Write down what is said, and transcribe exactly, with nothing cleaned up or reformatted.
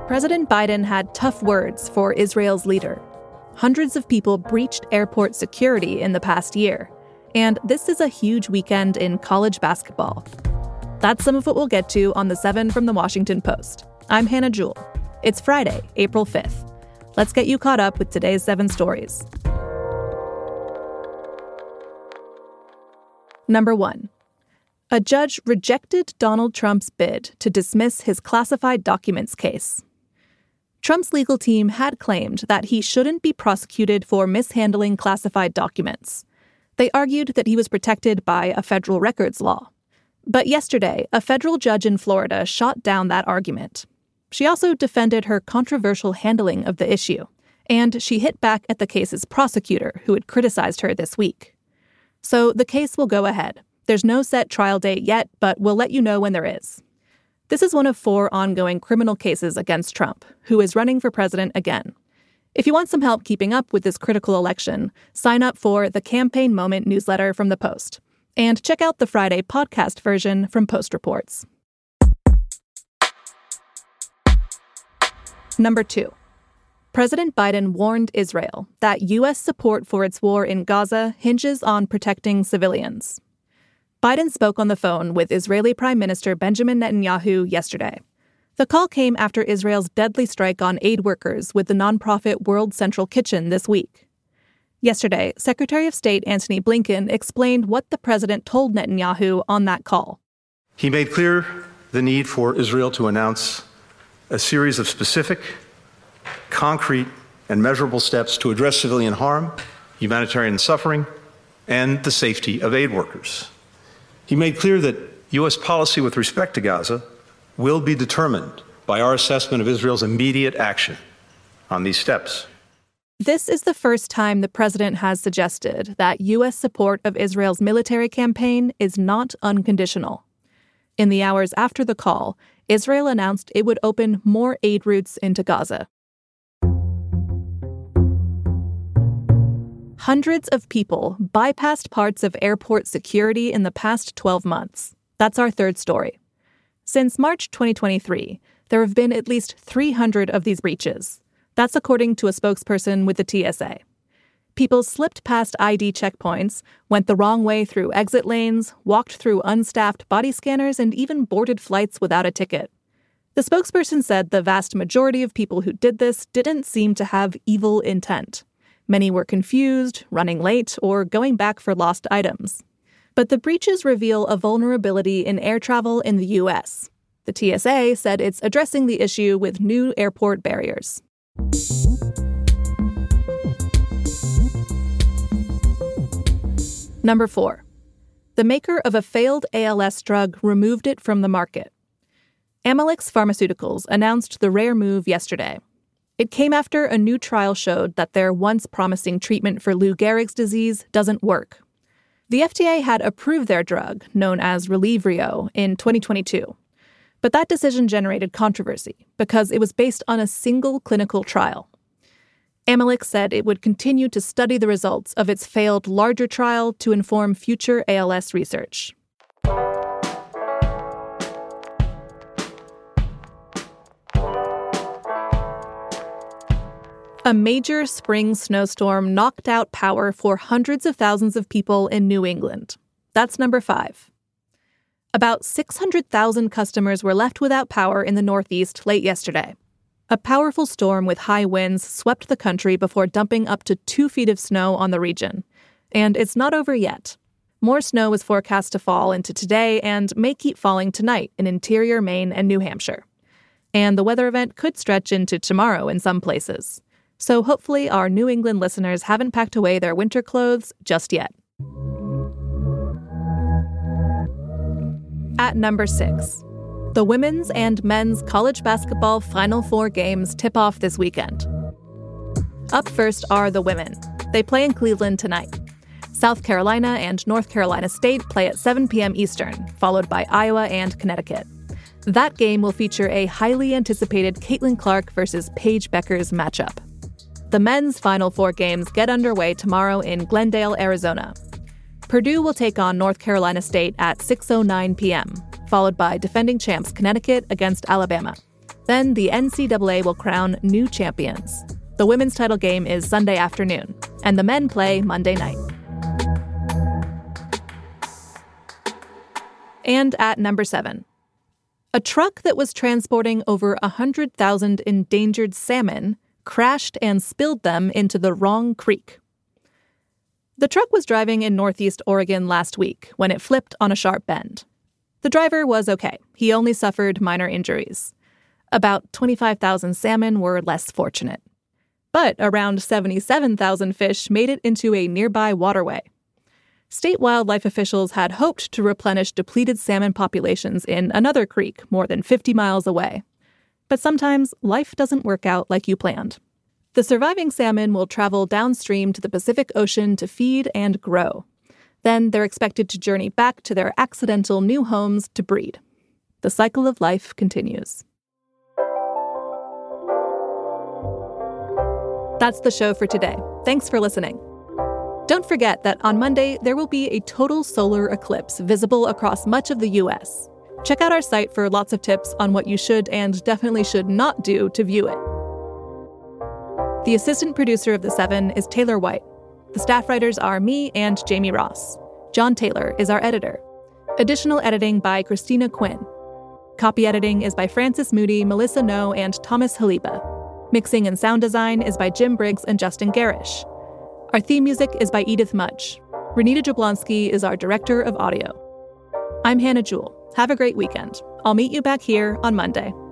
President Biden had tough words for Israel's leader. Hundreds of people breached airport security in the past year, and this is a huge weekend in college basketball. That's some of what we'll get to on The Seven from The Washington Post. I'm Hannah Jewell. It's Friday, April fifth. Let's get you caught up with today's seven stories. Number one. A judge rejected Donald Trump's bid to dismiss his classified documents case. Trump's legal team had claimed that he shouldn't be prosecuted for mishandling classified documents. They argued that he was protected by a federal records law. But yesterday, a federal judge in Florida shot down that argument. She also defended her controversial handling of the issue, and she hit back at the case's prosecutor, who had criticized her this week. So the case will go ahead. There's no set trial date yet, but we'll let you know when there is. This is one of four ongoing criminal cases against Trump, who is running for president again. If you want some help keeping up with this critical election, sign up for the Campaign Moment newsletter from The Post. And check out the Friday podcast version from Post Reports. Number two. President Biden warned Israel that U S support for its war in Gaza hinges on protecting civilians. Biden spoke on the phone with Israeli Prime Minister Benjamin Netanyahu yesterday. The call came after Israel's deadly strike on aid workers with the nonprofit World Central Kitchen this week. Yesterday, Secretary of State Antony Blinken explained what the president told Netanyahu on that call. He made clear the need for Israel to announce a series of specific, concrete, and measurable steps to address civilian harm, humanitarian suffering, and the safety of aid workers. He made clear that U S policy with respect to Gaza will be determined by our assessment of Israel's immediate action on these steps. This is the first time the president has suggested that U S support of Israel's military campaign is not unconditional. In the hours after the call, Israel announced it would open more aid routes into Gaza. Hundreds of people bypassed parts of airport security in the past twelve months. That's our third story. Since March twenty twenty-three, there have been at least three hundred of these breaches. That's according to a spokesperson with the T S A. People slipped past I D checkpoints, went the wrong way through exit lanes, walked through unstaffed body scanners, and even boarded flights without a ticket. The spokesperson said the vast majority of people who did this didn't seem to have evil intent. Many were confused, running late, or going back for lost items. But the breaches reveal a vulnerability in air travel in the U S. The T S A said it's addressing the issue with new airport barriers. Number four. The maker of a failed A L S drug removed it from the market. Amylyx Pharmaceuticals announced the rare move yesterday. It came after a new trial showed that their once promising treatment for Lou Gehrig's disease doesn't work. The F D A had approved their drug, known as Relivrio, in twenty twenty-two. But that decision generated controversy because it was based on a single clinical trial. Amylyx said it would continue to study the results of its failed larger trial to inform future A L S research. A major spring snowstorm knocked out power for hundreds of thousands of people in New England. That's number five. About six hundred thousand customers were left without power in the Northeast late yesterday. A powerful storm with high winds swept the country before dumping up to two feet of snow on the region. And it's not over yet. More snow is forecast to fall into today and may keep falling tonight in interior Maine and New Hampshire. And the weather event could stretch into tomorrow in some places. So hopefully our New England listeners haven't packed away their winter clothes just yet. At number six, the women's and men's college basketball Final Four games tip off this weekend. Up first are the women. They play in Cleveland tonight. South Carolina and North Carolina State play at seven p.m. Eastern, followed by Iowa and Connecticut. That game will feature a highly anticipated Caitlin Clark versus Paige Beckers matchup. The men's Final Four games get underway tomorrow in Glendale, Arizona. Purdue will take on North Carolina State at six oh nine p.m., followed by defending champs Connecticut against Alabama. Then the N C double A will crown new champions. The women's title game is Sunday afternoon, and the men play Monday night. And at number seven, a truck that was transporting over one hundred thousand endangered salmon crashed and spilled them into the wrong creek. The truck was driving in northeast Oregon last week when it flipped on a sharp bend. The driver was okay. He only suffered minor injuries. About twenty-five thousand salmon were less fortunate. But around seventy-seven thousand fish made it into a nearby waterway. State wildlife officials had hoped to replenish depleted salmon populations in another creek more than fifty miles away. But sometimes life doesn't work out like you planned. The surviving salmon will travel downstream to the Pacific Ocean to feed and grow. Then they're expected to journey back to their accidental new homes to breed. The cycle of life continues. That's the show for today. Thanks for listening. Don't forget that on Monday, there will be a total solar eclipse visible across much of the U S. Check out our site for lots of tips on what you should and definitely should not do to view it. The assistant producer of The Seven is Taylor White. The staff writers are me and Jamie Ross. John Taylor is our editor. Additional editing by Christina Quinn. Copy editing is by Francis Moody, Melissa No, and Thomas Haliba. Mixing and sound design is by Jim Briggs and Justin Garish. Our theme music is by Edith Mudge. Renita Jablonski is our director of audio. I'm Hannah Jewell. Have a great weekend. I'll meet you back here on Monday.